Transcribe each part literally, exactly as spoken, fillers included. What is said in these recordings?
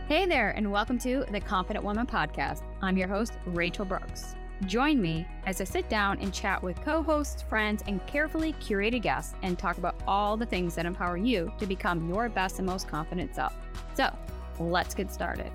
Hey there, and welcome to the Confident Woman Podcast. I'm your host, Rachel Brooks. Join me as I sit down and chat with co-hosts, friends, and carefully curated guests and talk about all the things that empower you to become your best and most confident self. So, let's get started.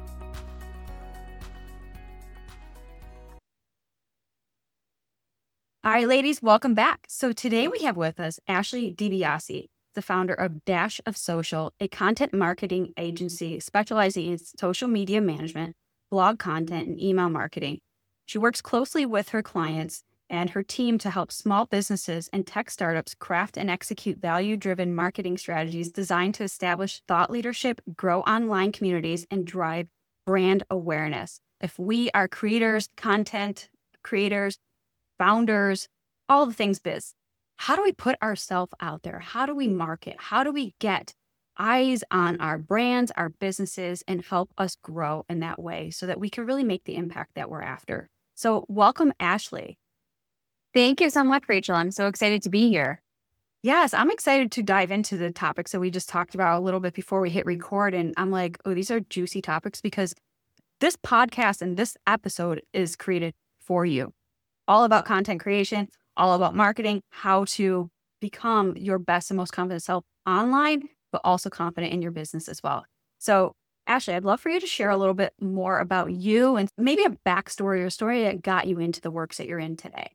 All right, ladies, welcome back. So today we have with us Ashley DiBiase, the founder of Dash of Social, a content marketing agency specializing in social media management, blog content, and email marketing. She works closely with her clients and her team to help small businesses and tech startups craft and execute value-driven marketing strategies designed to establish thought leadership, grow online communities, and drive brand awareness. If we are creators, content creators, founders, all the things biz, how do we put ourselves out there? How do we market? How do we get eyes on our brands, our businesses, and help us grow in that way so that we can really make the impact that we're after? So welcome, Ashley. Thank you so much, Rachel. I'm so excited to be here. Yes, I'm excited to dive into the topics that we just talked about a little bit before we hit record. And I'm like, oh, these are juicy topics because this podcast and this episode is created for you. All about content creation, all about marketing, how to become your best and most confident self online, but also confident in your business as well. So, Ashley, I'd love for you to share a little bit more about you and maybe a backstory or story that got you into the works that you're in today.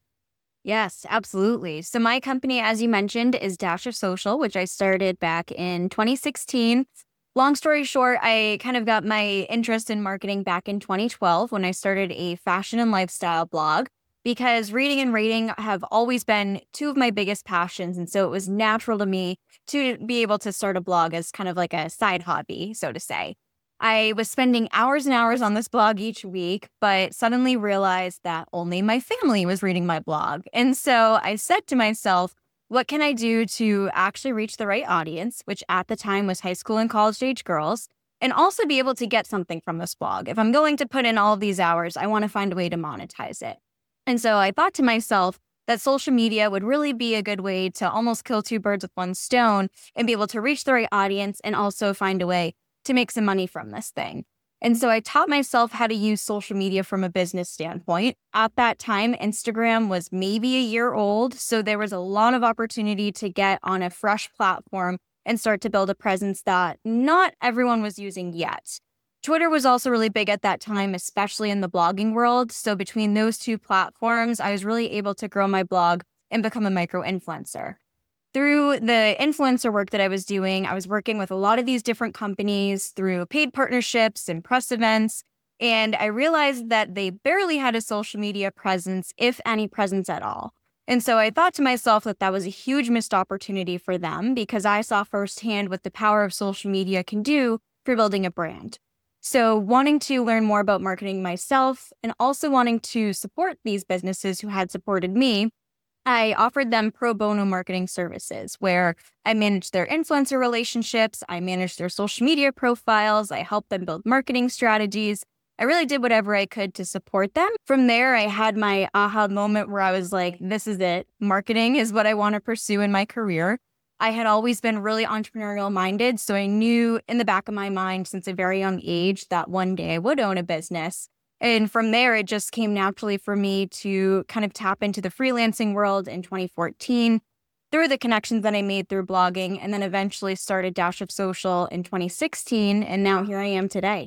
Yes, absolutely. So my company, as you mentioned, is Dash of Social, which I started back in twenty sixteen. Long story short, I kind of got my interest in marketing back in twenty twelve when I started a fashion and lifestyle blog, because reading and writing have always been two of my biggest passions. And so it was natural to me to be able to start a blog as kind of like a side hobby, so to say. I was spending hours and hours on this blog each week, but suddenly realized that only my family was reading my blog. And so I said to myself, what can I do to actually reach the right audience, which at the time was high school and college age girls, and also be able to get something from this blog? If I'm going to put in all of these hours, I want to find a way to monetize it. And so I thought to myself that social media would really be a good way to almost kill two birds with one stone and be able to reach the right audience and also find a way to make some money from this thing. And so I taught myself how to use social media from a business standpoint. At that time, Instagram was maybe a year old, so there was a lot of opportunity to get on a fresh platform and start to build a presence that not everyone was using yet. Twitter was also really big at that time, especially in the blogging world. So between those two platforms, I was really able to grow my blog and become a micro-influencer. Through the influencer work that I was doing, I was working with a lot of these different companies through paid partnerships and press events. And I realized that they barely had a social media presence, if any presence at all. And so I thought to myself that that was a huge missed opportunity for them because I saw firsthand what the power of social media can do for building a brand. So wanting to learn more about marketing myself and also wanting to support these businesses who had supported me, I offered them pro bono marketing services where I managed their influencer relationships, I managed their social media profiles, I helped them build marketing strategies. I really did whatever I could to support them. From there, I had my aha moment where I was like, this is it. Marketing is what I want to pursue in my career. I had always been really entrepreneurial minded, so I knew in the back of my mind since a very young age that one day I would own a business. And from there, it just came naturally for me to kind of tap into the freelancing world in twenty fourteen through the connections that I made through blogging, and then eventually started Dash of Social in twenty sixteen, and now here I am today.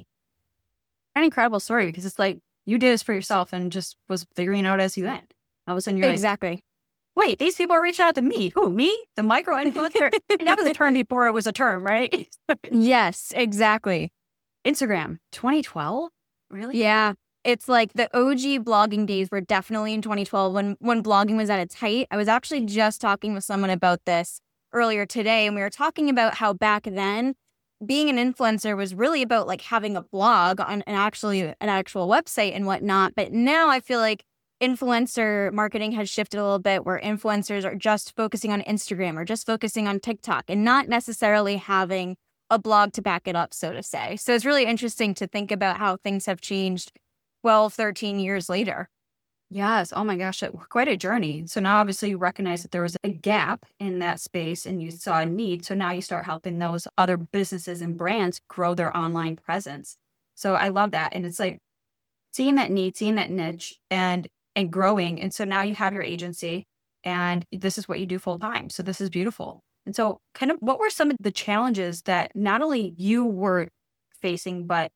An incredible story because it's like you did this for yourself and just was figuring out as you went. All of a sudden, you're exactly. like, wait, these people are reaching out to me. Who, me? The micro-influencer? That was a term before it was a term, right? Yes, exactly. Instagram, twenty twelve? Really? Yeah. It's like the O G blogging days were definitely in twenty twelve when, when blogging was at its height. I was actually just talking with someone about this earlier today, and we were talking about how back then, being an influencer was really about like having a blog on an actually an actual website and whatnot. But now I feel like influencer marketing has shifted a little bit where influencers are just focusing on Instagram or just focusing on TikTok and not necessarily having a blog to back it up, so to say. So it's really interesting to think about how things have changed twelve, thirteen years later. Yes. Oh my gosh, that quite a journey. So now obviously you recognize that there was a gap in that space and you saw a need. So now you start helping those other businesses and brands grow their online presence. So I love that. And it's like seeing that need, seeing that niche and and growing. And so now you have your agency and this is what you do full time. So this is beautiful. And so kind of what were some of the challenges that not only you were facing, but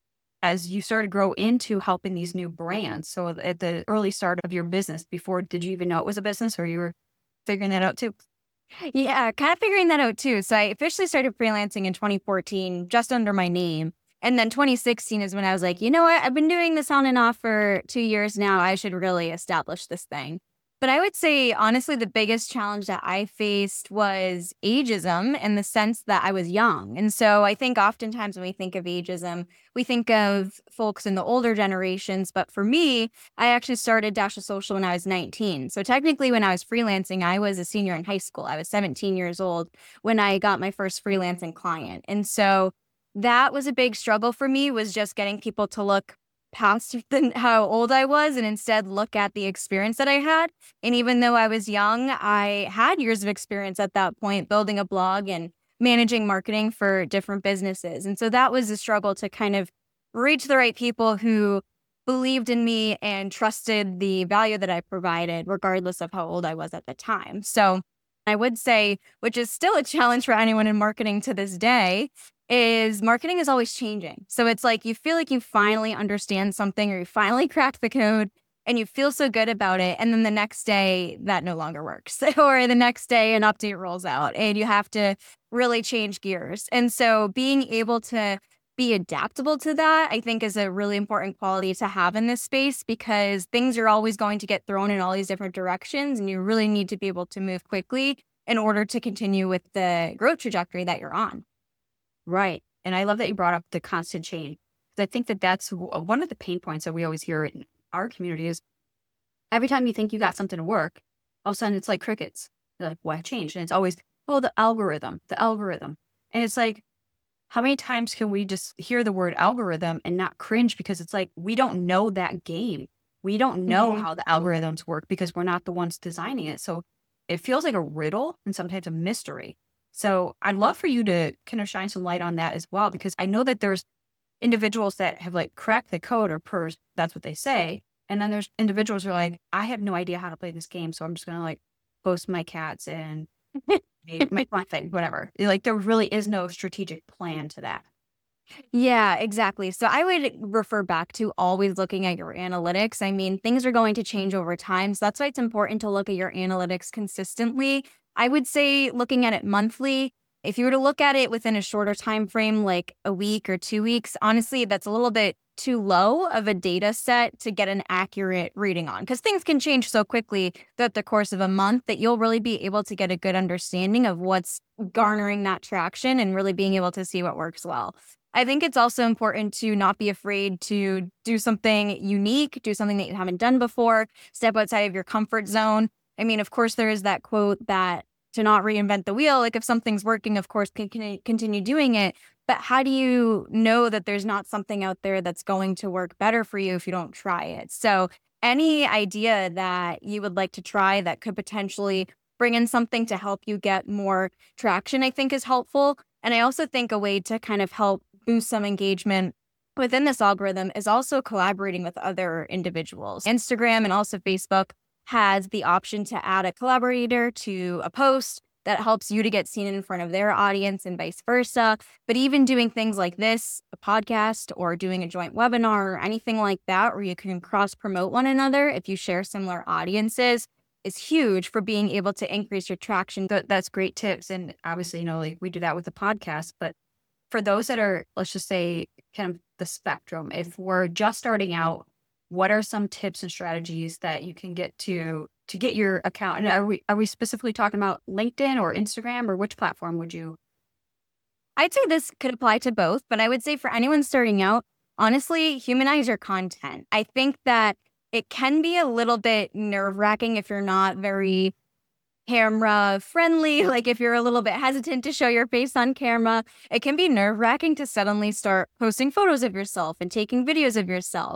as you started to grow into helping these new brands? So at the early start of your business, before did you even know it was a business or you were figuring that out too? Yeah, kind of figuring that out too. So I officially started freelancing in twenty fourteen, just under my name. And then twenty sixteen is when I was like, you know what? I've been doing this on and off for two years now. I should really establish this thing. But I would say, honestly, the biggest challenge that I faced was ageism in the sense that I was young. And so I think oftentimes when we think of ageism, we think of folks in the older generations. But for me, I actually started Dash of Social when I was nineteen. So technically, when I was freelancing, I was a senior in high school. I was seventeen years old when I got my first freelancing client. And so that was a big struggle for me, was just getting people to look past the, how old I was and instead look at the experience that I had. And even though I was young, I had years of experience at that point building a blog and managing marketing for different businesses. And so that was a struggle to kind of reach the right people who believed in me and trusted the value that I provided, regardless of how old I was at the time. So I would say, which is still a challenge for anyone in marketing to this day, is marketing is always changing. So it's like you feel like you finally understand something or you finally cracked the code and you feel so good about it. And then the next day that no longer works. Or the next day an update rolls out and you have to really change gears. And so being able to be adaptable to that, I think, is a really important quality to have in this space, because things are always going to get thrown in all these different directions. And you really need to be able to move quickly in order to continue with the growth trajectory that you're on. Right. And I love that you brought up the constant change. 'Cause I think that that's w- one of the pain points that we always hear in our community is every time you think you got something to work, all of a sudden it's like crickets. You're like, what changed? And it's always, oh, the algorithm, the algorithm. And it's like, how many times can we just hear the word algorithm and not cringe? Because it's like, we don't know that game. We don't know Mhm. how the algorithms work because we're not the ones designing it. So it feels like a riddle and sometimes a mystery. So I'd love for you to kind of shine some light on that as well, because I know that there's individuals that have like cracked the code or pers that's what they say. And then there's individuals who are like, I have no idea how to play this game. So I'm just going to like post my cats and make my thing, whatever. Like there really is no strategic plan to that. Yeah, exactly. So I would refer back to always looking at your analytics. I mean, things are going to change over time. So that's why it's important to look at your analytics consistently. I would say looking at it monthly. If you were to look at it within a shorter time frame, like a week or two weeks, honestly, that's a little bit too low of a data set to get an accurate reading on, because things can change so quickly throughout the course of a month that you'll really be able to get a good understanding of what's garnering that traction and really being able to see what works well. I think it's also important to not be afraid to do something unique, do something that you haven't done before, step outside of your comfort zone. I mean, of course, there is that quote that to not reinvent the wheel. Like if something's working, of course, can, can continue doing it. But how do you know that there's not something out there that's going to work better for you if you don't try it? So any idea that you would like to try that could potentially bring in something to help you get more traction, I think is helpful. And I also think a way to kind of help boost some engagement within this algorithm is also collaborating with other individuals. Instagram and also Facebook has the option to add a collaborator to a post that helps you to get seen in front of their audience and vice versa. But even doing things like this, a podcast or doing a joint webinar or anything like that, where you can cross promote one another if you share similar audiences, is huge for being able to increase your traction. Th- that's great tips. And obviously, you know, like we do that with the podcast, but for those that are, let's just say, kind of the spectrum, if we're just starting out, what are some tips and strategies that you can get to to get your account? And are we are we specifically talking about LinkedIn or Instagram, or which platform would you? I'd say this could apply to both, but I would say for anyone starting out, honestly, humanize your content. I think that it can be a little bit nerve wracking if you're not very camera friendly. Like if you're a little bit hesitant to show your face on camera, it can be nerve wracking to suddenly start posting photos of yourself and taking videos of yourself.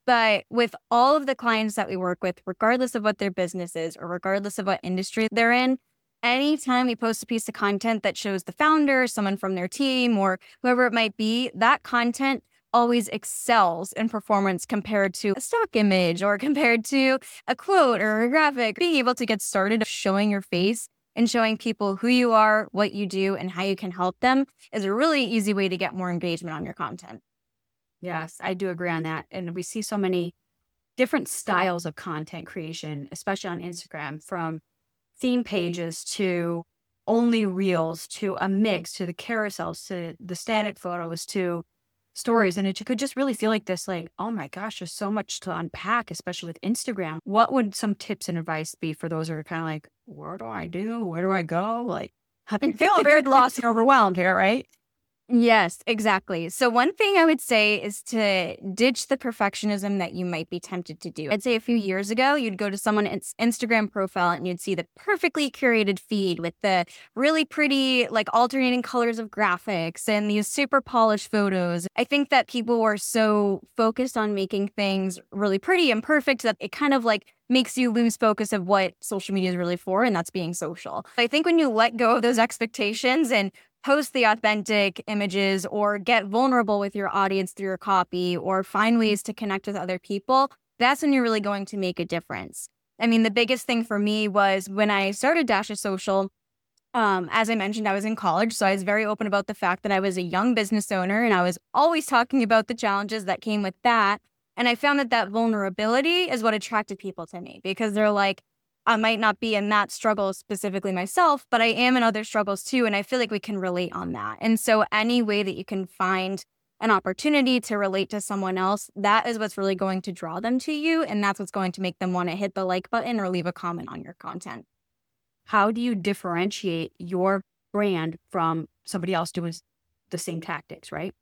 But with all of the clients that we work with, regardless of what their business is or regardless of what industry they're in, anytime we post a piece of content that shows the founder, someone from their team, or whoever it might be, that content always excels in performance compared to a stock image or compared to a quote or a graphic. Being able to get started showing your face and showing people who you are, what you do, and how you can help them is a really easy way to get more engagement on your content. Yes, I do agree on that. And we see so many different styles of content creation, especially on Instagram, from theme pages to only reels to a mix to the carousels to the static photos to stories. And it could just really feel like this, like, oh my gosh, there's so much to unpack, especially with Instagram. What would some tips and advice be for those who are kind of like, what do I do? Where do I go? Like, I feel very lost and overwhelmed here, right? Yes, exactly. So one thing I would say is to ditch the perfectionism that you might be tempted to do. I'd say a few years ago, you'd go to someone's Instagram profile and you'd see the perfectly curated feed with the really pretty, like alternating colors of graphics and these super polished photos. I think that people were so focused on making things really pretty and perfect that it kind of like makes you lose focus of what social media is really for, and that's being social. I think when you let go of those expectations and post the authentic images or get vulnerable with your audience through your copy or find ways to connect with other people, that's when you're really going to make a difference. I mean, the biggest thing for me was when I started Dash of Social, um, as I mentioned, I was in college, so I was very open about the fact that I was a young business owner and I was always talking about the challenges that came with that. And I found that that vulnerability is what attracted people to me because they're like, I might not be in that struggle specifically myself, but I am in other struggles too. And I feel like we can relate on that. And so any way that you can find an opportunity to relate to someone else, that is what's really going to draw them to you. And that's what's going to make them want to hit the like button or leave a comment on your content. How do you differentiate your brand from somebody else doing the same tactics, right?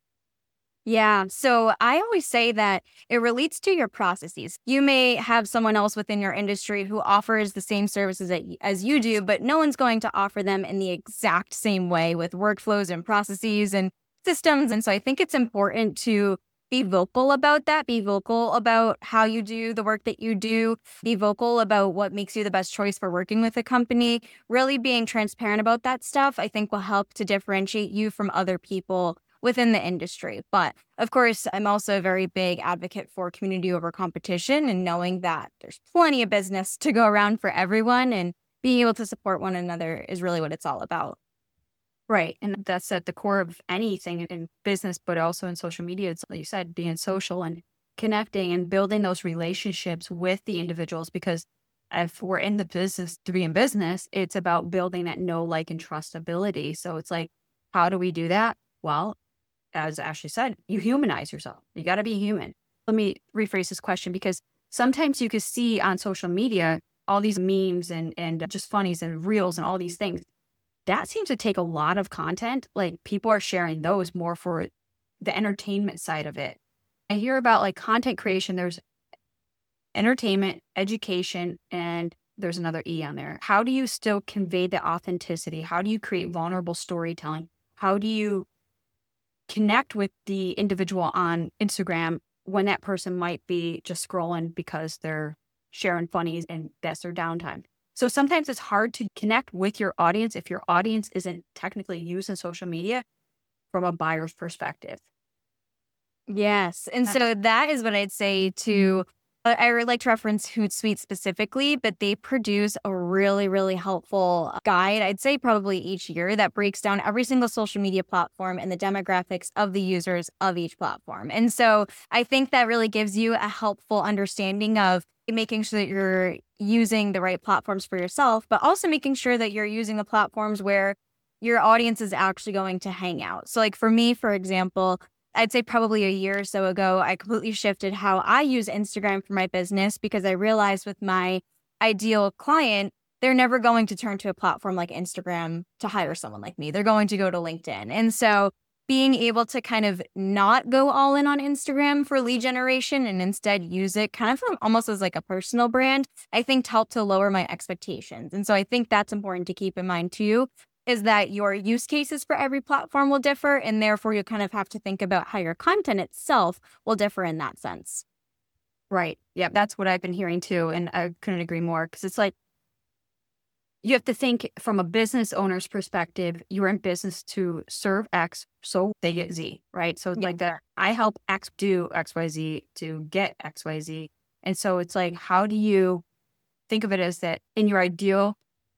Yeah. So I always say that it relates to your processes. You may have someone else within your industry who offers the same services that, y- as you do, but no one's going to offer them in the exact same way with workflows and processes and systems. And so I think it's important to be vocal about that, be vocal about how you do the work that you do, be vocal about what makes you the best choice for working with a company. Really being transparent about that stuff, I think will help to differentiate you from other people within the industry. But of course, I'm also a very big advocate for community over competition and knowing that there's plenty of business to go around for everyone and being able to support one another is really what it's all about. Right. And that's at the core of anything in business, but also in social media. It's like you said, being social and connecting and building those relationships with the individuals. Because if we're in the business to be in business, it's about building that know, like, and trustability. So it's like, how do we do that? Well, as Ashley said, you humanize yourself. You got to be human. Let me rephrase this question because sometimes you can see on social media all these memes and, and just funnies and reels and all these things. That seems to take a lot of content. Like people are sharing those more for the entertainment side of it. I hear about like content creation. There's entertainment, education, and there's another E on there. How do you still convey the authenticity? How do you create vulnerable storytelling? How do you connect with the individual on Instagram when that person might be just scrolling because they're sharing funnies and that's their downtime? So sometimes it's hard to connect with your audience if your audience isn't technically using social media from a buyer's perspective. Yes. And so that is what I'd say to, I I really like to reference Hootsuite specifically, but they produce a really, really helpful guide, I'd say probably each year, that breaks down every single social media platform and the demographics of the users of each platform. And so I think that really gives you a helpful understanding of making sure that you're using the right platforms for yourself, but also making sure that you're using the platforms where your audience is actually going to hang out. So like for me, for example, I'd say probably a year or so ago, I completely shifted how I use Instagram for my business because I realized with my ideal client, they're never going to turn to a platform like Instagram to hire someone like me. They're going to go to LinkedIn. And so being able to kind of not go all in on Instagram for lead generation and instead use it kind of almost as like a personal brand, I think helped to lower my expectations. And so I think that's important to keep in mind too, is that your use cases for every platform will differ. And therefore you kind of have to think about how your content itself will differ in that sense. Right. Yeah, that's what I've been hearing too. And I couldn't agree more because it's like you have to think from a business owner's perspective, you're in business to serve X so they get Z, right? So it's Yeah. like that I help X do X Y Z to get X Y Z. And so it's like, how do you think of it as that in your ideal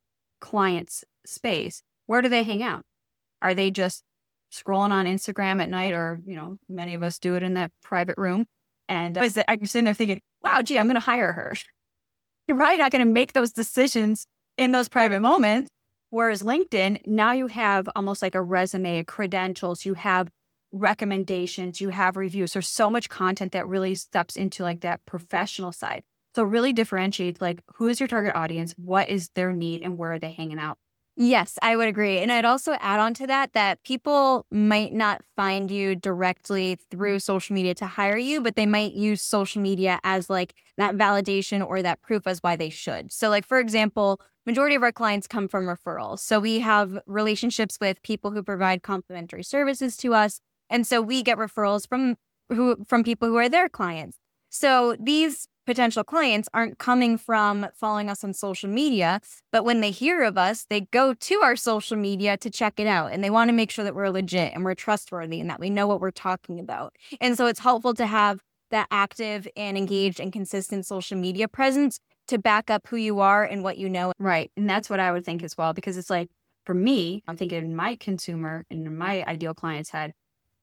client's space, where do they hang out? Are they just scrolling on Instagram at night or, you know, many of us do it in that private room? And uh, is that, I'm sitting there thinking, wow, gee, I'm going to hire her. You're probably not going to make those decisions in those private moments. Whereas LinkedIn, now you have almost like a resume, credentials, you have recommendations, you have reviews. There's so much content that really steps into like that professional side. So really differentiate like who is your target audience, what is their need, and where are they hanging out? Yes, I would agree. And I'd also add on to that that people might not find you directly through social media to hire you, but they might use social media as like that validation or that proof as why they should. So like, for example, majority of our clients come from referrals. So we have relationships with people who provide complimentary services to us. And so we get referrals from who from people who are their clients. So these potential clients aren't coming from following us on social media, but when they hear of us, they go to our social media to check it out. And they want to make sure that we're legit and we're trustworthy and that we know what we're talking about. And so it's helpful to have that active and engaged and consistent social media presence to back up who you are and what you know. Right. And that's what I would think as well, because it's like, for me, I'm thinking my consumer and in my ideal client's head,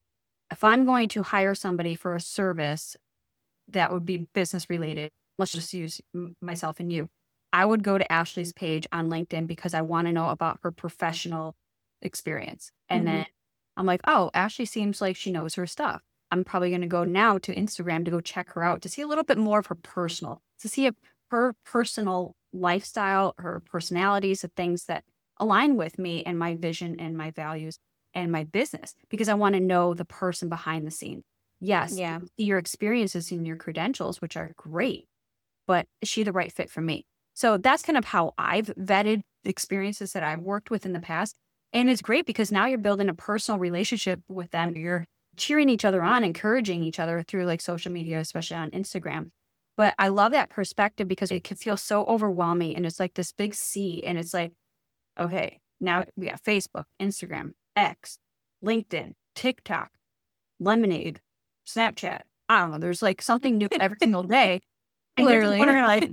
if I'm going to hire somebody for a service that would be business related, let's just use m- myself and you. I would go to Ashley's page on LinkedIn because I want to know about her professional experience. And Mhm. then I'm like, oh, Ashley seems like she knows her stuff. I'm probably going to go now to Instagram to go check her out to see a little bit more of her personal, to see if her personal lifestyle, her personalities, the things that align with me and my vision and my values and my business, because I want to know the person behind the scenes. Yes, Yeah. your experiences and your credentials, which are great, but is she the right fit for me? So that's kind of how I've vetted the experiences that I've worked with in the past. And it's great because now you're building a personal relationship with them. You're cheering each other on, encouraging each other through like social media, especially on Instagram. But I love that perspective because it can feel so overwhelming. And it's like this big sea. And it's like, okay, now we got Facebook, Instagram, X, LinkedIn, TikTok, Lemonade, Snapchat. I don't know. There's like something new every single day. And you're just Literally. wondering, like,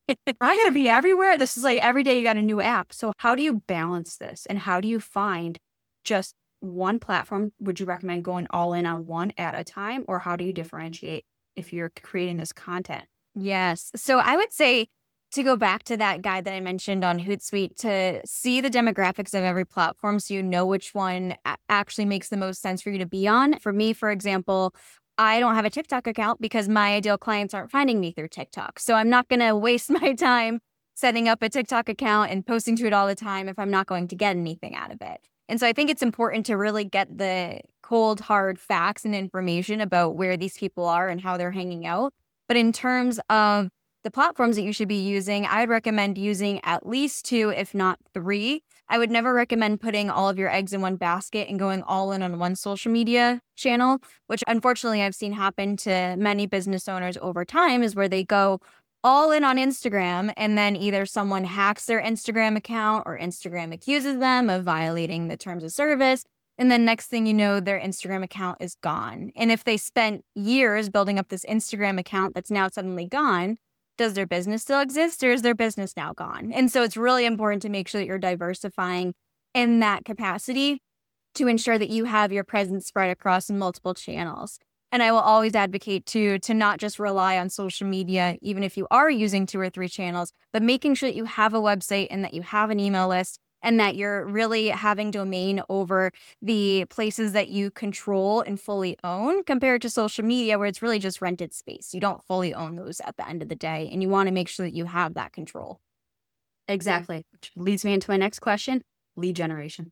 I gotta be everywhere. This is like every day you got a new app. So how do you balance this? And how do you find just one platform? Would you recommend going all in on one at a time? Or how do you differentiate if you're creating this content? Yes. So I would say to go back to that guide that I mentioned on Hootsuite to see the demographics of every platform so you know which one a- actually makes the most sense for you to be on. For me, for example, I don't have a TikTok account because my ideal clients aren't finding me through TikTok. So I'm not going to waste my time setting up a TikTok account and posting to it all the time if I'm not going to get anything out of it. And so I think it's important to really get the cold, hard facts and information about where these people are and how they're hanging out. But in terms of the platforms that you should be using, I would recommend using at least two, if not three. I would never recommend putting all of your eggs in one basket and going all in on one social media channel, which unfortunately I've seen happen to many business owners over time, is where they go all in on Instagram and then either someone hacks their Instagram account or Instagram accuses them of violating the terms of service. And then next thing you know, their Instagram account is gone. And if they spent years building up this Instagram account that's now suddenly gone, does their business still exist or is their business now gone? And so it's really important to make sure that you're diversifying in that capacity to ensure that you have your presence spread across multiple channels. And I will always advocate to to not just rely on social media, even if you are using two or three channels, but making sure that you have a website and that you have an email list and that you're really having domain over the places that you control and fully own compared to social media where it's really just rented space. You don't fully own those at the end of the day, and you want to make sure that you have that control. Exactly. Which leads me into my next question, lead generation.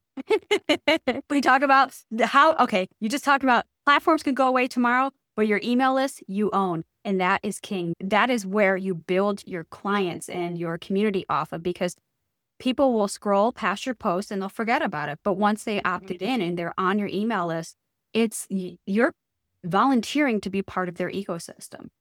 We talk about the how, okay, you just talked about platforms could go away tomorrow, but your email list you own. And that is king. That is where you build your clients and your community off of, because people will scroll past your post and they'll forget about it. But once they opted in and they're on your email list, it's you're volunteering to be part of their ecosystem.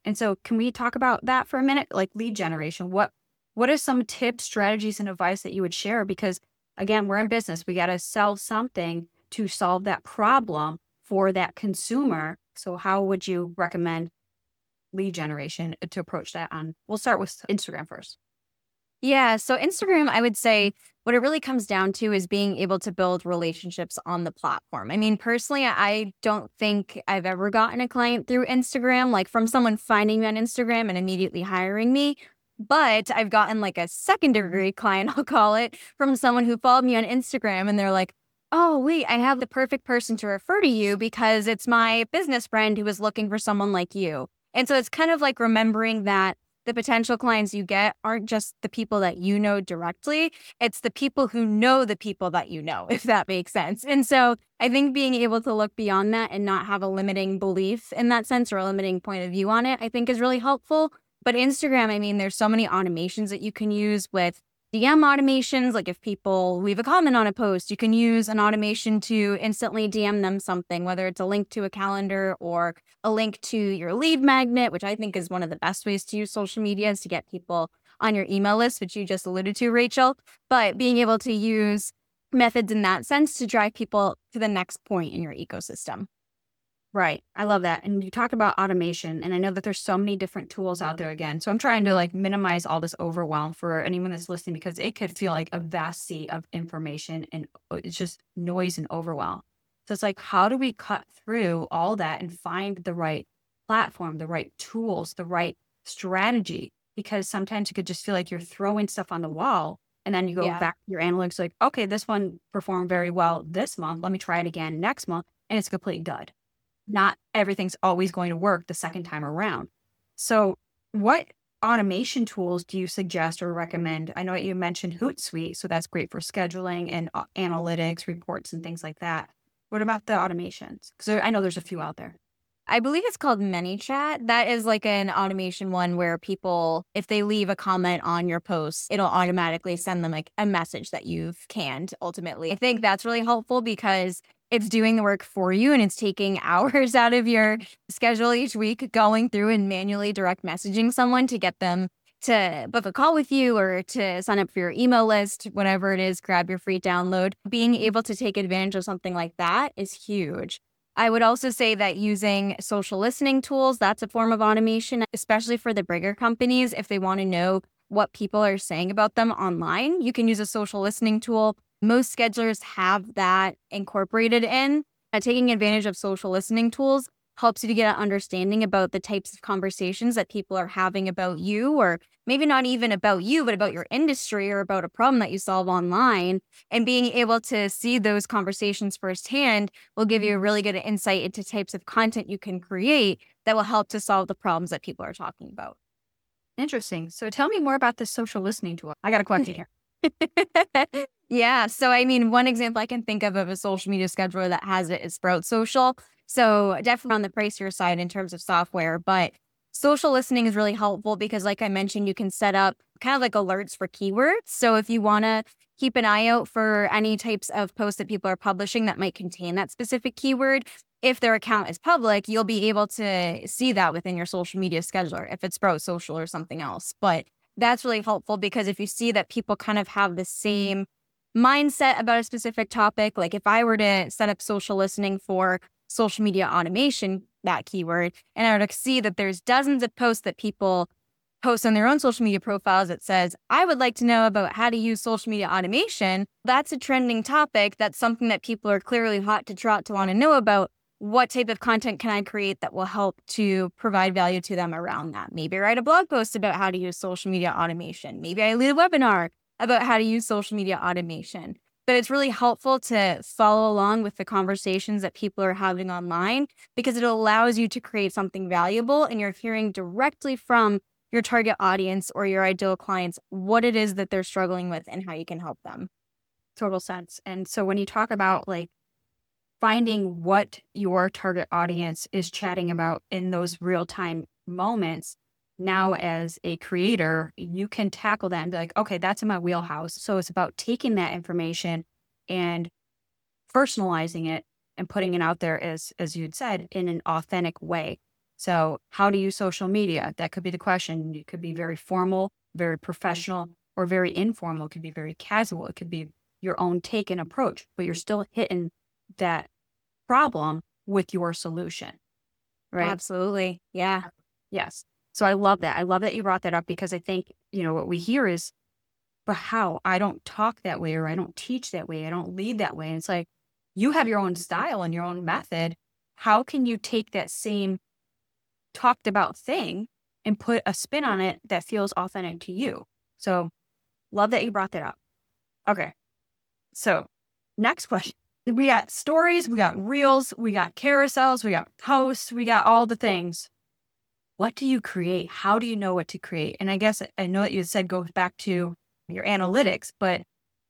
And so can we talk about that for a minute? Like lead generation, what, what are some tips, strategies, and advice that you would share? Because again, we're in business. We got to sell something to solve that problem for that consumer. So how would you recommend lead generation to approach that on? We'll start with Instagram first. Yeah. So Instagram, I would say what it really comes down to is being able to build relationships on the platform. I mean, personally, I don't think I've ever gotten a client through Instagram, like from someone finding me on Instagram and immediately hiring me. But I've gotten like a second degree client, I'll call it, from someone who followed me on Instagram and they're like, oh, wait, I have the perfect person to refer to you because it's my business friend who is looking for someone like you. And so it's kind of like remembering that the potential clients you get aren't just the people that you know directly. It's the people who know the people that you know, if that makes sense. And so I think being able to look beyond that and not have a limiting belief in that sense or a limiting point of view on it, I think is really helpful. But Instagram, I mean, there's so many automations that you can use with D M automations. Like if people leave a comment on a post, you can use an automation to instantly D M them something, whether it's a link to a calendar or a link to your lead magnet, which I think is one of the best ways to use social media is to get people on your email list, which you just alluded to, Rachel. But being able to use methods in that sense to drive people to the next point in your ecosystem. Right. I love that. And you talked about automation, and I know that there's so many different tools out there again. So I'm trying to like minimize all this overwhelm for anyone that's listening because it could feel like a vast sea of information and it's just noise and overwhelm. So it's like, how do we cut through all that and find the right platform, the right tools, the right strategy? Because sometimes it could just feel like you're throwing stuff on the wall and then you go Yeah. back to your analytics like, okay, this one performed very well this month. Let me try it again next month. And it's a complete dud. Not everything's always going to work the second time around. So what automation tools do you suggest or recommend? I know you mentioned Hootsuite, so that's great for scheduling and uh, analytics, reports, and things like that. What about the automations? Because I know there's a few out there. I believe it's called ManyChat. That is like an automation one where people, if they leave a comment on your post, it'll automatically send them like a message that you've canned ultimately. I think that's really helpful because it's doing the work for you and it's taking hours out of your schedule each week going through and manually direct messaging someone to get them to book a call with you or to sign up for your email list, whatever it is, grab your free download. Being able to take advantage of something like that is huge. I would also say that using social listening tools, that's a form of automation, especially for the bigger companies. If they want to know what people are saying about them online, you can use a social listening tool. Most schedulers have that incorporated in. Uh, taking advantage of social listening tools helps you to get an understanding about the types of conversations that people are having about you, or maybe not even about you, but about your industry or about a problem that you solve online. And being able to see those conversations firsthand will give you a really good insight into types of content you can create that will help to solve the problems that people are talking about. Interesting. So tell me more about this social listening tool. I got a question here. Yeah. So, I mean, one example I can think of of a social media scheduler that has it is Sprout Social. So definitely on the pricier side in terms of software, but social listening is really helpful because like I mentioned, you can set up kind of like alerts for keywords. So if you want to keep an eye out for any types of posts that people are publishing that might contain that specific keyword, if their account is public, you'll be able to see that within your social media scheduler, if it's Sprout Social or something else. But that's really helpful because if you see that people kind of have the same mindset about a specific topic, like if I were to set up social listening for social media automation, that keyword, and I would see that there's dozens of posts that people post on their own social media profiles that says, I would like to know about how to use social media automation. That's a trending topic. That's something that people are clearly hot to trot to want to know about. What type of content can I create that will help to provide value to them around that? Maybe write a blog post about how to use social media automation. Maybe I lead a webinar about how to use social media automation. But it's really helpful to follow along with the conversations that people are having online because it allows you to create something valuable and you're hearing directly from your target audience or your ideal clients what it is that they're struggling with and how you can help them. Total sense. And so when you talk about like finding what your target audience is chatting about in those real-time moments, now as a creator, you can tackle that and be like, okay, that's in my wheelhouse. So it's about taking that information and personalizing it and putting it out there as, as you'd said, in an authentic way. So how to use social media? That could be the question. It could be very formal, very professional, or very informal. It could be very casual. It could be your own take and approach, but you're still hitting that problem with your solution, right? Absolutely. Yeah. Yes. So I love that. I love that you brought that up because I think, you know, what we hear is, but how? I don't talk that way, or I don't teach that way. I don't lead that way. And it's like, you have your own style and your own method. How can you take that same talked about thing and put a spin on it that feels authentic to you? So love that you brought that up. Okay. So next question. We got stories, we got reels, we got carousels, we got posts, we got all the things. What do you create? How do you know what to create? And I guess I know that you said goes back to your analytics, but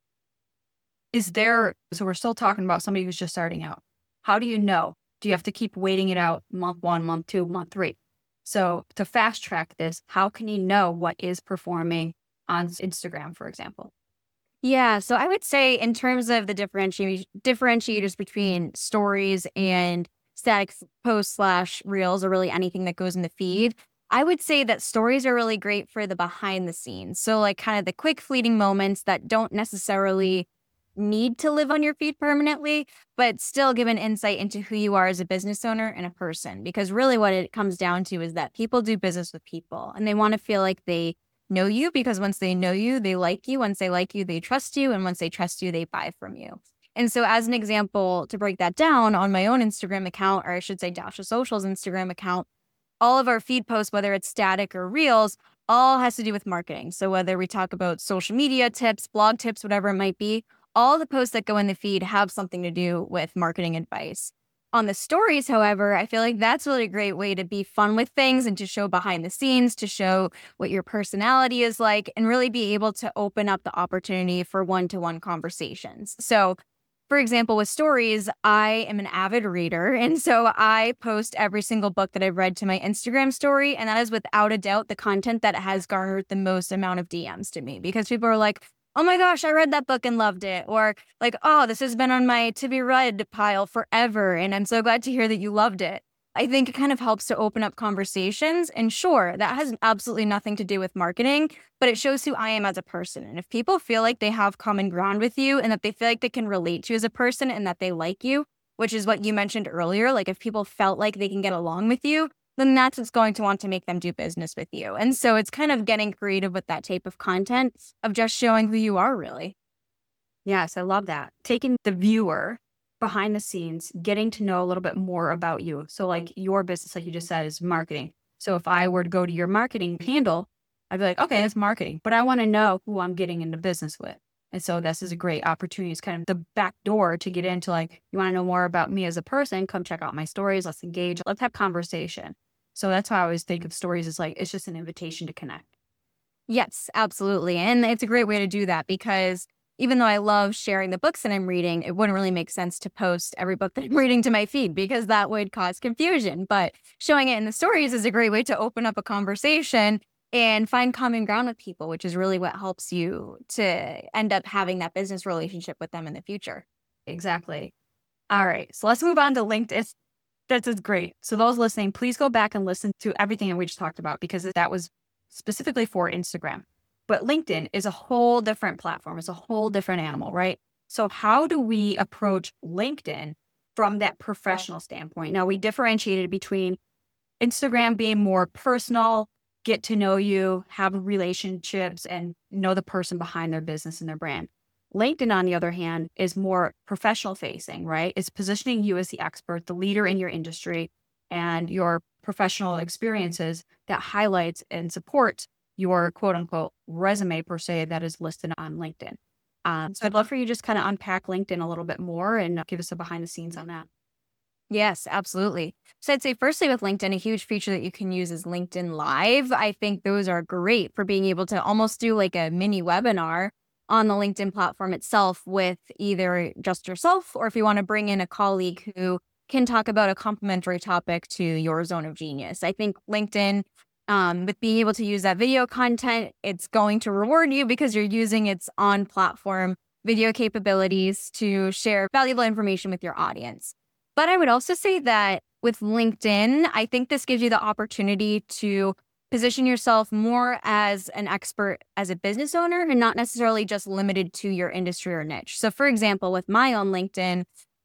is there, so we're still talking about somebody who's just starting out. How do you know? Do you have to keep waiting it out month one, month two, month three? So to fast track this, how can you know what is performing on Instagram, for example? Yeah. So I would say in terms of the differenti- differentiators between stories and static s- posts slash reels, or really anything that goes in the feed, I would say that stories are really great for the behind the scenes. So like kind of the quick fleeting moments that don't necessarily need to live on your feed permanently, but still give an insight into who you are as a business owner and a person. Because really what it comes down to is that people do business with people, and they want to feel like they know you, because once they know you, they like you. Once they like you, they trust you. And once they trust you, they buy from you. And so as an example, to break that down, on my own Instagram account, or I should say Dasha Social's Instagram account, all of our feed posts, whether it's static or reels, all has to do with marketing. So whether we talk about social media tips, blog tips, whatever it might be, all the posts that go in the feed have something to do with marketing advice. On the stories, however, I feel like that's really a great way to be fun with things and to show behind the scenes, to show what your personality is like, and really be able to open up the opportunity for one-to-one conversations. So, for example, with stories, I am an avid reader. And so I post every single book that I've read to my Instagram story. And that is without a doubt the content that has garnered the most amount of D Ms to me, because people are like, oh my gosh, I read that book and loved it. Or like, oh, this has been on my to be read pile forever, and I'm so glad to hear that you loved it. I think it kind of helps to open up conversations. And sure, that has absolutely nothing to do with marketing, but it shows who I am as a person. And if people feel like they have common ground with you, and that they feel like they can relate to you as a person, and that they like you, which is what you mentioned earlier, like if people felt like they can get along with you, then that's what's going to want to make them do business with you. And so it's kind of getting creative with that type of content, of just showing who you are, really. Yes, I love that. Taking the viewer behind the scenes, getting to know a little bit more about you. So like your business, like you just said, is marketing. So if I were to go to your marketing handle, I'd be like, okay, it's marketing, but I want to know who I'm getting into business with. And so this is a great opportunity. It's kind of the back door to get into, like, you want to know more about me as a person, come check out my stories. Let's engage. Let's have conversation. So that's how I always think of stories, as like, it's just an invitation to connect. Yes, absolutely. And it's a great way to do that, because even though I love sharing the books that I'm reading, it wouldn't really make sense to post every book that I'm reading to my feed, because that would cause confusion. But showing it in the stories is a great way to open up a conversation and find common ground with people, which is really what helps you to end up having that business relationship with them in the future. Exactly. All right. So let's move on to LinkedIn. That is great. So those listening, please go back and listen to everything that we just talked about, because that was specifically for Instagram. But LinkedIn is a whole different platform. It's a whole different animal, right? So how do we approach LinkedIn from that professional standpoint? Now, we differentiated between Instagram being more personal, get to know you, have relationships, and know the person behind their business and their brand. LinkedIn, on the other hand, is more professional facing, right? It's positioning you as the expert, the leader in your industry, and your professional experiences that highlights and supports your quote unquote resume per se that is listed on LinkedIn. Um, so I'd love for you to just kind of unpack LinkedIn a little bit more and give us a behind the scenes on that. Yes, absolutely. So I'd say firstly with LinkedIn, a huge feature that you can use is LinkedIn Live. I think those are great for being able to almost do like a mini webinar on the LinkedIn platform itself with either just yourself, or if you want to bring in a colleague who can talk about a complementary topic to your zone of genius. I think LinkedIn, um, with being able to use that video content, it's going to reward you because you're using its on-platform video capabilities to share valuable information with your audience. But I would also say that with LinkedIn, I think this gives you the opportunity to position yourself more as an expert as a business owner and not necessarily just limited to your industry or niche. So, for example, with my own LinkedIn,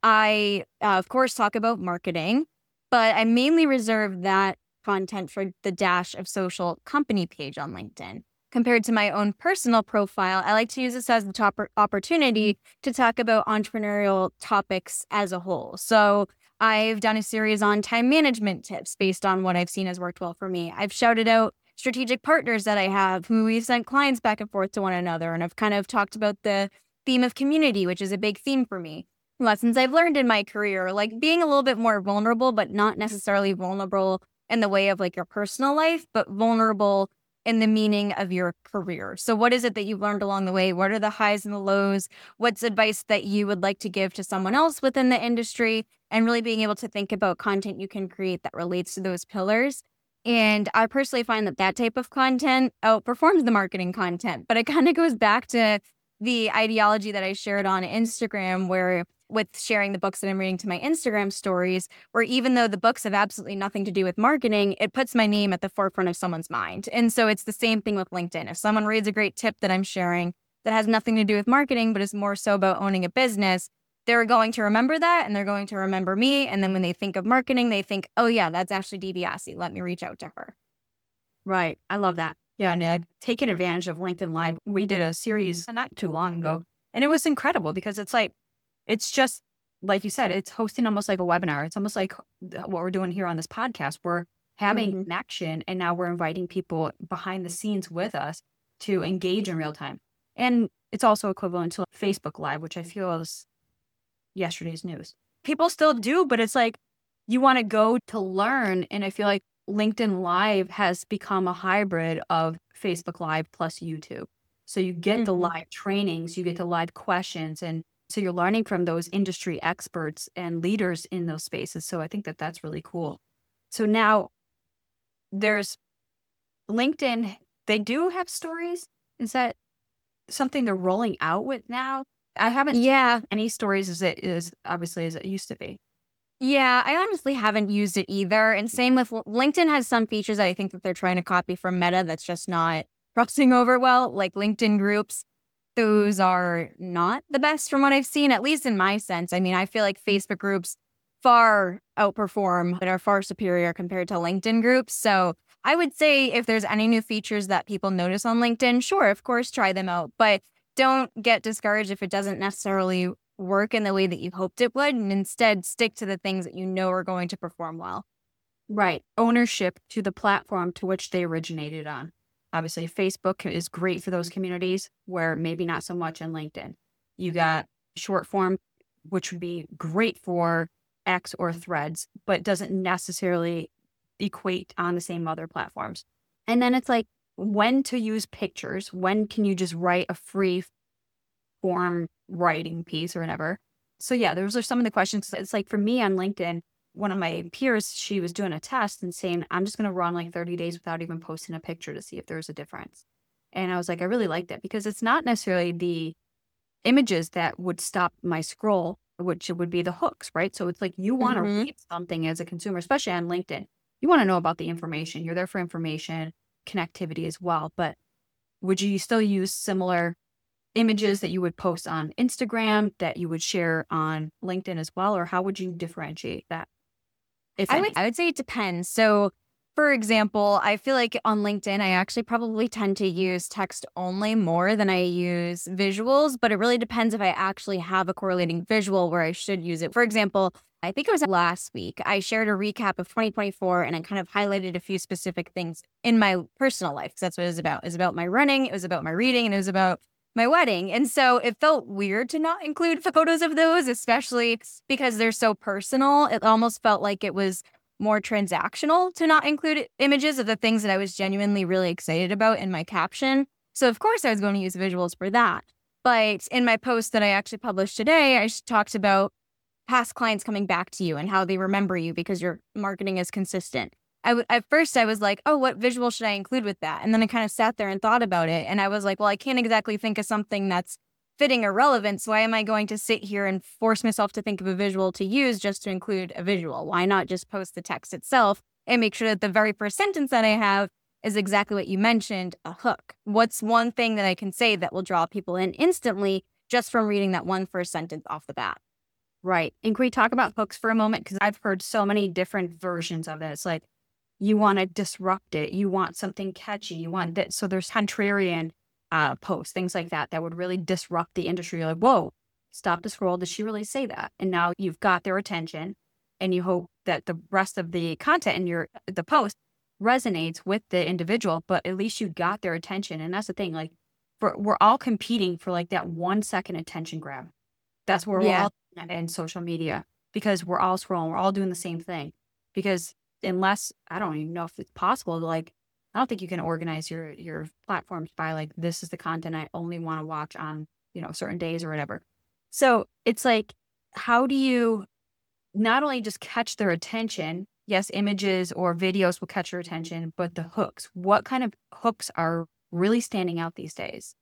I, uh, of course, talk about marketing, but I mainly reserve that content for the Dash of Social company page on LinkedIn. Compared to my own personal profile, I like to use this as the top opportunity to talk about entrepreneurial topics as a whole. So I've done a series on time management tips based on what I've seen has worked well for me. I've shouted out strategic partners that I have who we've sent clients back and forth to one another. And I've kind of talked about the theme of community, which is a big theme for me. Lessons I've learned in my career, like being a little bit more vulnerable, but not necessarily vulnerable in the way of like your personal life, but vulnerable in the meaning of your career. So what is it that you've learned along the way? What are the highs and the lows? What's advice that you would like to give to someone else within the industry? And really being able to think about content you can create that relates to those pillars. And I personally find that that type of content outperforms the marketing content, but it kind of goes back to the ideology that I shared on Instagram, where with sharing the books that I'm reading to my Instagram stories, where even though the books have absolutely nothing to do with marketing, it puts my name at the forefront of someone's mind. And so it's the same thing with LinkedIn. If someone reads a great tip that I'm sharing that has nothing to do with marketing, but is more so about owning a business, they're going to remember that and they're going to remember me. And then when they think of marketing, they think, oh yeah, that's Ashley DiBiase. Let me reach out to her. Right. I love that. Yeah. And I've taken advantage of LinkedIn Live. We did a series not too long ago, and it was incredible because it's like, it's just, like you said, it's hosting almost like a webinar. It's almost like what we're doing here on this podcast. We're having Mhm. connection, and now we're inviting people behind the scenes with us to engage in real time. And it's also equivalent to Facebook Live, which I feel is yesterday's news. People still do, but it's like you want to go to learn. And I feel like LinkedIn Live has become a hybrid of Facebook Live plus YouTube. So you get the Mhm. live trainings, you get the live questions, and so you're learning from those industry experts and leaders in those spaces. So I think that that's really cool. So now there's LinkedIn. They do have stories. Is that something they're rolling out with now? I haven't seen Yeah. any stories as it is obviously as it used to be. Yeah, I honestly haven't used it either. And same with L- LinkedIn has some features that I think that they're trying to copy from Meta that's just not crossing over well, like LinkedIn groups. Those are not the best from what I've seen, at least in my sense. I mean, I feel like Facebook groups far outperform and are far superior compared to LinkedIn groups. So I would say if there's any new features that people notice on LinkedIn, sure, of course, try them out. But don't get discouraged if it doesn't necessarily work in the way that you hoped it would, and instead stick to the things that you know are going to perform well. Right. Ownership to the platform to which they originated on. Obviously, Facebook is great for those communities where maybe not so much on LinkedIn. You got short form, which would be great for X or Threads, but doesn't necessarily equate on the same other platforms. And then it's like when to use pictures, when can you just write a free form writing piece or whatever. So yeah, those are some of the questions. It's like for me on LinkedIn, one of my peers, she was doing a test and saying, I'm just going to run like thirty days without even posting a picture to see if there's a difference. And I was like, I really like that because it's not necessarily the images that would stop my scroll, which would be the hooks, right? So it's like you want to Mm-hmm. read something as a consumer, especially on LinkedIn. You want to know about the information. You're there for information, connectivity as well. But would you still use similar images that you would post on Instagram that you would share on LinkedIn as well? Or how would you differentiate that? If I any? would I would say it depends. So, for example, I feel like on LinkedIn, I actually probably tend to use text only more than I use visuals, but it really depends if I actually have a correlating visual where I should use it. For example, I think it was last week, I shared a recap of twenty twenty-four and I kind of highlighted a few specific things in my personal life because that's what it was about. It was about my running, it was about my reading, and it was about my wedding. And so it felt weird to not include photos of those, especially because they're so personal. It almost felt like it was more transactional to not include images of the things that I was genuinely really excited about in my caption. So of course I was going to use visuals for that. But in my post that I actually published today, I talked about past clients coming back to you and how they remember you because your marketing is consistent. I w- at first I was like, oh, what visual should I include with that? And then I kind of sat there and thought about it. And I was like, well, I can't exactly think of something that's fitting or relevant. So why am I going to sit here and force myself to think of a visual to use just to include a visual? Why not just post the text itself and make sure that the very first sentence that I have is exactly what you mentioned, a hook? What's one thing that I can say that will draw people in instantly just from reading that one first sentence off the bat? Right. And can we talk about hooks for a moment? Because I've heard so many different versions of it. It's like you want to disrupt it. You want something catchy. You want that. So there's contrarian uh, posts, things like that, that would really disrupt the industry. You're like, whoa, stop the scroll. Did she really say that? And now you've got their attention, and you hope that the rest of the content in your the post resonates with the individual, but at least you got their attention. And that's the thing. Like, for, we're all competing for like that one second attention grab. That's where Yeah. we're all in social media, because we're all scrolling. We're all doing the same thing. Because unless, I don't even know if it's possible, like, I don't think you can organize your your platforms by like, this is the content I only want to watch on, you know, certain days or whatever. So it's like, how do you not only just catch their attention? Yes, images or videos will catch your attention, but the hooks. What kind of hooks are really standing out these days?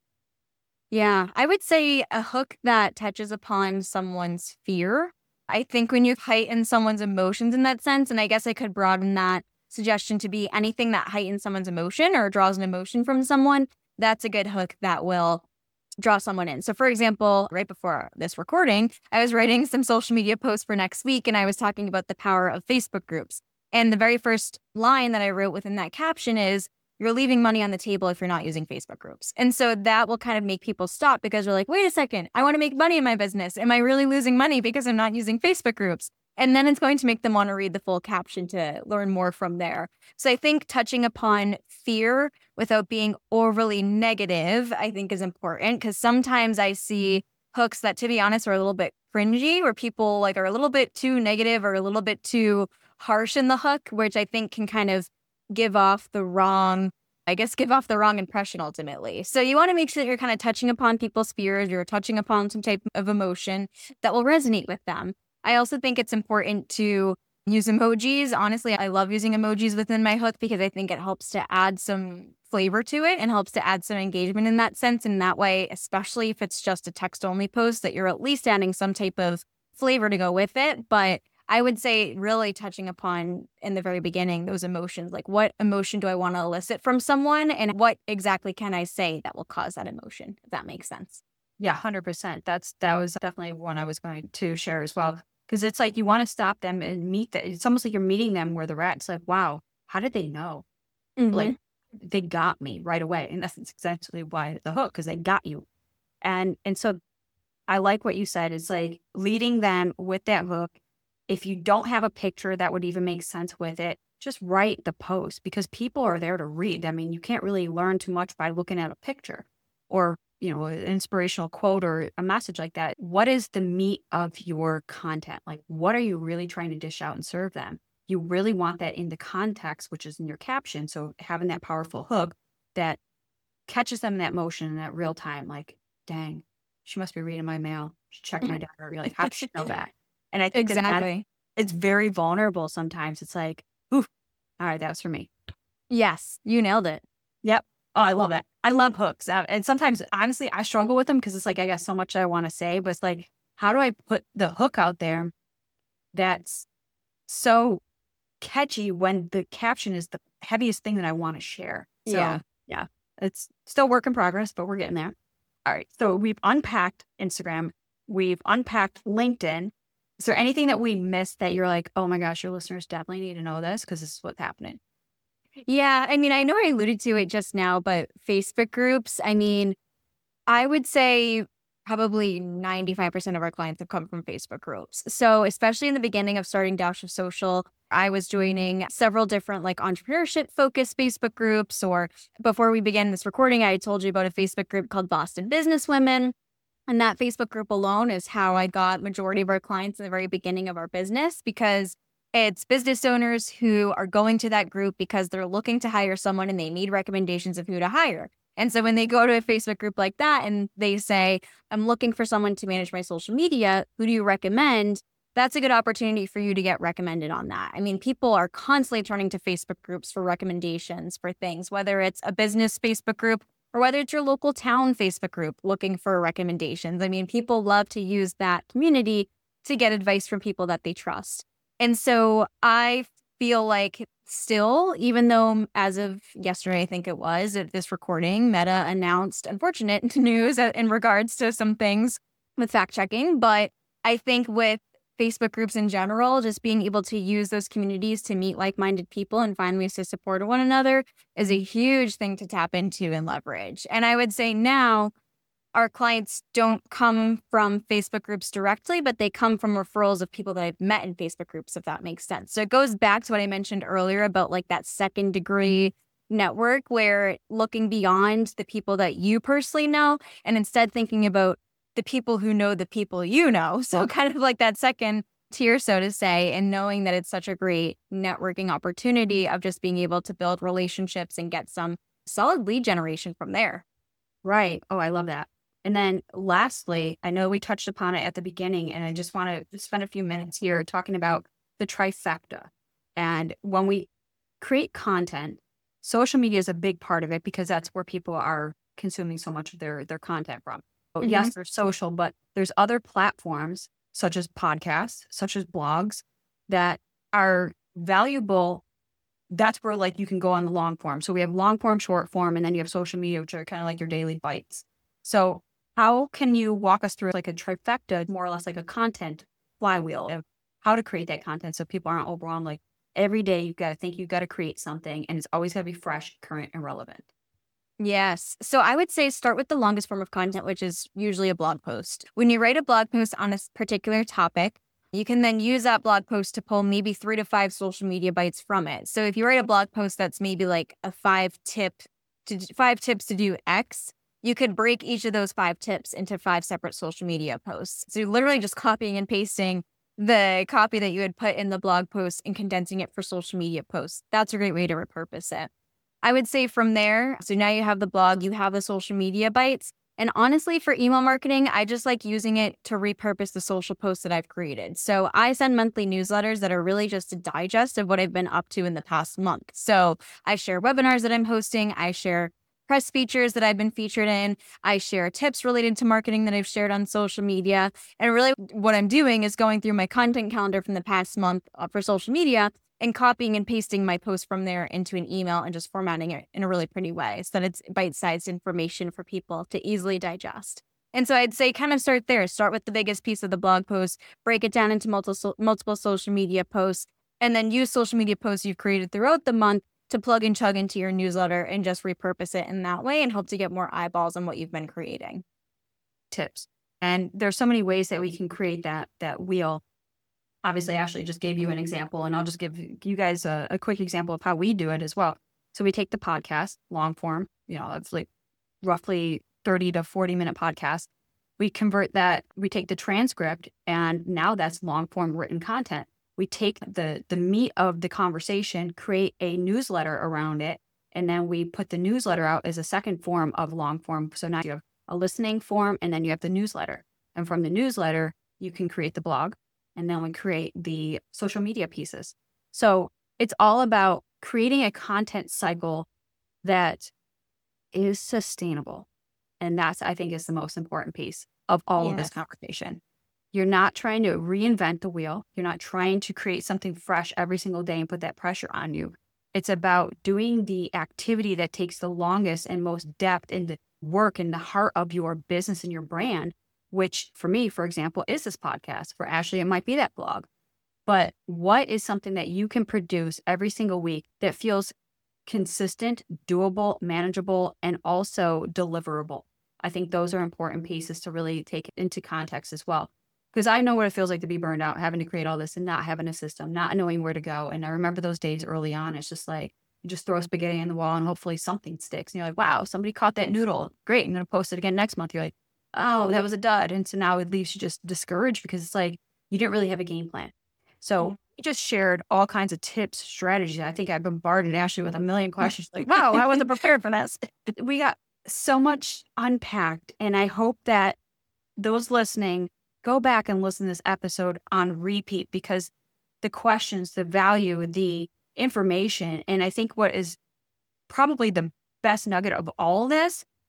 Yeah, I would say a hook that touches upon someone's fear. I think when you heighten someone's emotions in that sense, and I guess I could broaden that suggestion to be anything that heightens someone's emotion or draws an emotion from someone, that's a good hook that will draw someone in. So for example, right before this recording, I was writing some social media posts for next week, and I was talking about the power of Facebook groups. And the very first line that I wrote within that caption is, you're leaving money on the table if you're not using Facebook groups. And so that will kind of make people stop, because they're like, wait a second, I want to make money in my business. Am I really losing money because I'm not using Facebook groups? And then it's going to make them want to read the full caption to learn more from there. So I think touching upon fear without being overly negative, I think is important, because sometimes I see hooks that, to be honest, are a little bit cringy, where people like are a little bit too negative or a little bit too harsh in the hook, which I think can kind of give off the wrong, I guess, give off the wrong impression ultimately. So you want to make sure that you're kind of touching upon people's fears, you're touching upon some type of emotion that will resonate with them. I also think it's important to use emojis. Honestly, I love using emojis within my hook, because I think it helps to add some flavor to it and helps to add some engagement in that sense. And that way, especially if it's just a text only post, that you're at least adding some type of flavor to go with it. But I would say really touching upon in the very beginning, those emotions, like what emotion do I want to elicit from someone, and what exactly can I say that will cause that emotion, if that makes sense. Yeah, one hundred percent. That's, that was definitely one I was going to share as well. Because it's like, you want to stop them and meet them. It's almost like you're meeting them where they're at. It's like, wow, how did they know? Mm-hmm. Like, they got me right away. And that's essentially why the hook, because they got you. And, and so I like what you said. It's like leading them with that hook. If you don't have a picture that would even make sense with it, just write the post, because people are there to read. I mean, you can't really learn too much by looking at a picture or, you know, an inspirational quote or a message like that. What is the meat of your content? Like, what are you really trying to dish out and serve them? You really want that in the context, which is in your caption. So having that powerful hook that catches them in that motion in that real time, like, dang, she must be reading my mail. She checked my diary. You're like, how does she know that? And I think that Exactly. that it's very vulnerable sometimes. It's like, ooh, all right, that was for me. Yes, you nailed it. Yep. Oh, I love that. I love hooks. Uh, and sometimes, honestly, I struggle with them, because it's like, I got so much I want to say, but it's like, how do I put the hook out there that's so catchy when the caption is the heaviest thing that I want to share? So, Yeah. yeah, it's still work in progress, but we're getting there. All right. So we've unpacked Instagram. We've unpacked LinkedIn. Is there anything that we missed that you're like, oh my gosh, your listeners definitely need to know this, because this is what's happening? Yeah, I mean, I know I alluded to it just now, but Facebook groups, I mean, I would say probably ninety-five percent of our clients have come from Facebook groups. So especially in the beginning of starting Dash of Social, I was joining several different like entrepreneurship focused Facebook groups. Or before we began this recording, I had told you about a Facebook group called Boston Business Women. And that Facebook group alone is how I got majority of our clients in the very beginning of our business, because it's business owners who are going to that group because they're looking to hire someone and they need recommendations of who to hire. And so when they go to a Facebook group like that and they say, I'm looking for someone to manage my social media, who do you recommend? That's a good opportunity for you to get recommended on that. I mean, people are constantly turning to Facebook groups for recommendations for things, whether it's a business Facebook group or whether it's your local town Facebook group looking for recommendations. I mean, people love to use that community to get advice from people that they trust. And so I feel like still, even though as of yesterday, I think it was, at this recording, Meta announced unfortunate news in regards to some things with fact checking. But I think with Facebook groups in general, just being able to use those communities to meet like-minded people and find ways to support one another is a huge thing to tap into and leverage. And I would say now our clients don't come from Facebook groups directly, but they come from referrals of people that I've met in Facebook groups, if that makes sense. So it goes back to what I mentioned earlier about like that second degree network, where looking beyond the people that you personally know and instead thinking about the people who know the people you know. So kind of like that second tier, so to say, and knowing that it's such a great networking opportunity of just being able to build relationships and get some solid lead generation from there. Right. Oh, I love that. And then lastly, I know we touched upon it at the beginning, and I just want to spend a few minutes here talking about the trifecta. And when we create content, social media is a big part of it because that's where people are consuming so much of their, their content from. Mm-hmm. Yes, there's social, but there's other platforms such as podcasts, such as blogs that are valuable. That's where like you can go on the long form. So we have long form, short form, and then you have social media, which are kind of like your daily bites. So how can you walk us through like a trifecta, more or less like a content flywheel of how to create that content so people aren't overwhelmed? Like every day you've got to think you've got to create something, and it's always got to be fresh, current, and relevant. Yes. So I would say start with the longest form of content, which is usually a blog post. When you write a blog post on a particular topic, you can then use that blog post to pull maybe three to five social media bites from it. So if you write a blog post that's maybe like a five tip to five tips to do X, you could break each of those five tips into five separate social media posts. So you're literally just copying and pasting the copy that you had put in the blog post and condensing it for social media posts. That's a great way to repurpose it. I would say from there, so now you have the blog, you have the social media bites. And honestly, for email marketing, I just like using it to repurpose the social posts that I've created. So I send monthly newsletters that are really just a digest of what I've been up to in the past month. So I share webinars that I'm hosting. I share press features that I've been featured in. I share tips related to marketing that I've shared on social media. And really what I'm doing is going through my content calendar from the past month for social media and copying and pasting my post from there into an email and just formatting it in a really pretty way so that it's bite-sized information for people to easily digest. And so I'd say kind of start there. Start with the biggest piece of the blog post, break it down into multiple, multiple social media posts, and then use social media posts you've created throughout the month to plug and chug into your newsletter and just repurpose it in that way and hope to get more eyeballs on what you've been creating. Tips. And there's so many ways that we can create that, that wheel. Obviously, Ashley just gave you an example, and I'll just give you guys a, a quick example of how we do it as well. So we take the podcast, long form, you know, it's like roughly thirty to forty minute podcast. We convert that, we take the transcript, and now that's long form written content. We take the, the meat of the conversation, create a newsletter around it, and then we put the newsletter out as a second form of long form. So now you have a listening form, and then you have the newsletter. And from the newsletter, you can create the blog. And then we create the social media pieces. So it's all about creating a content cycle that is sustainable. And that's, I think, is the most important piece of all yes. of this conversation. You're not trying to reinvent the wheel. You're not trying to create something fresh every single day and put that pressure on you. It's about doing the activity that takes the longest and most depth in the work in the heart of your business and your brand, which for me, for example, is this podcast. For Ashley, it might be that blog. But what is something that you can produce every single week that feels consistent, doable, manageable, and also deliverable? I think those are important pieces to really take into context as well. Because I know what it feels like to be burned out, having to create all this and not having a system, not knowing where to go. And I remember those days early on. It's just like, you just throw spaghetti in the wall and hopefully something sticks. And you're like, wow, somebody caught that noodle. Great. I'm going to post it again next month. You're like, oh, that was a dud. And so now it leaves you just discouraged because it's like, you didn't really have a game plan. So we just shared all kinds of tips, strategies. I think I bombarded Ashley with a million questions. Like, wow, I wasn't prepared for this. We got so much unpacked. And I hope that those listening go back and listen to this episode on repeat, because the questions, the value, the information, and I think what is probably the best nugget of all this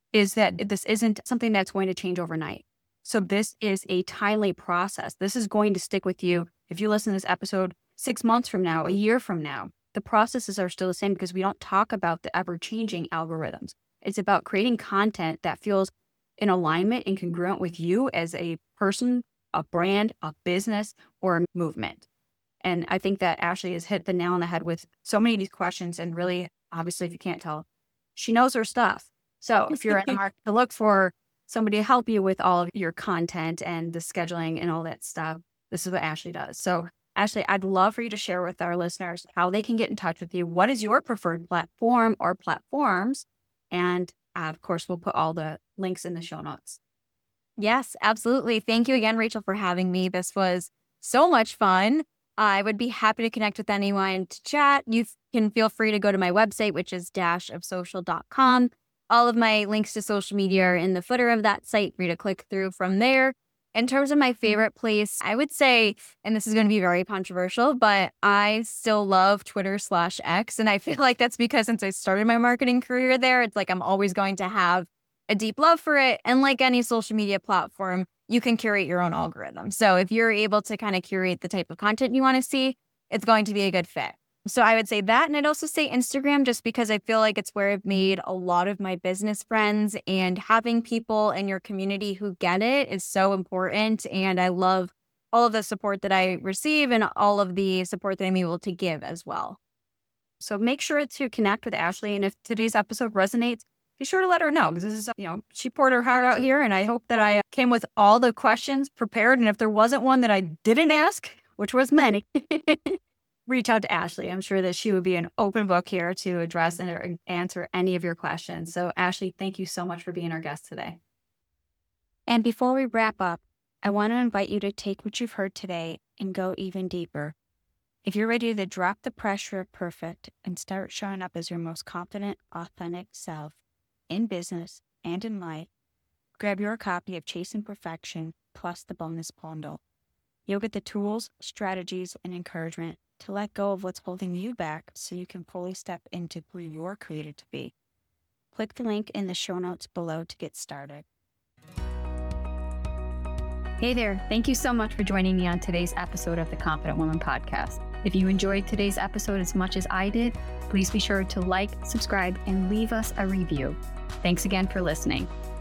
is that this isn't something that's going to change overnight. So this is a timely process. This is going to stick with you. If you listen to this episode six months from now, a year from now, the processes are still the same because we don't talk about the ever-changing algorithms. It's about creating content that feels in alignment and congruent with you as a person, a brand, a business, or a movement. And I think that Ashley has hit the nail on the head with so many of these questions. And really, obviously, if you can't tell, she knows her stuff. So if you're in the market to look for somebody to help you with all of your content and the scheduling and all that stuff, this is what Ashley does. So Ashley, I'd love for you to share with our listeners how they can get in touch with you. What is your preferred platform or platforms? And uh, of course, we'll put all the links in the show notes. Yes, absolutely. Thank you again, Rachel, for having me. This was so much fun. I would be happy to connect with anyone to chat. You can feel free to go to my website, which is dash of social dot com. All of my links to social media are in the footer of that site for you to click through from there. In terms of my favorite place, I would say, and this is going to be very controversial, but I still love Twitter slash X. And I feel like that's because since I started my marketing career there, it's like I'm always going to have a deep love for it. And like any social media platform, you can curate your own algorithm. So if you're able to kind of curate the type of content you want to see, it's going to be a good fit. So I would say that. And I'd also say Instagram, just because I feel like it's where I've made a lot of my business friends, and having people in your community who get it is so important. And I love all of the support that I receive and all of the support that I'm able to give as well. So make sure to connect with Ashley. And if today's episode resonates, be sure to let her know, because this is, you know, she poured her heart out here. And I hope that I came with all the questions prepared. And if there wasn't one that I didn't ask, which was many, reach out to Ashley. I'm sure that she would be an open book here to address and answer any of your questions. So Ashley, thank you so much for being our guest today. And before we wrap up, I want to invite you to take what you've heard today and go even deeper. If you're ready to drop the pressure of perfect and start showing up as your most confident, authentic self in business and in life, grab your copy of Chasing Perfection plus the bonus bundle. You'll get the tools, strategies, and encouragement to let go of what's holding you back so you can fully step into who you're created to be. Click the link in the show notes below to get started. Hey there. Thank you so much for joining me on today's episode of the Confident Woman Podcast. If you enjoyed today's episode as much as I did, please be sure to like, subscribe, and leave us a review. Thanks again for listening.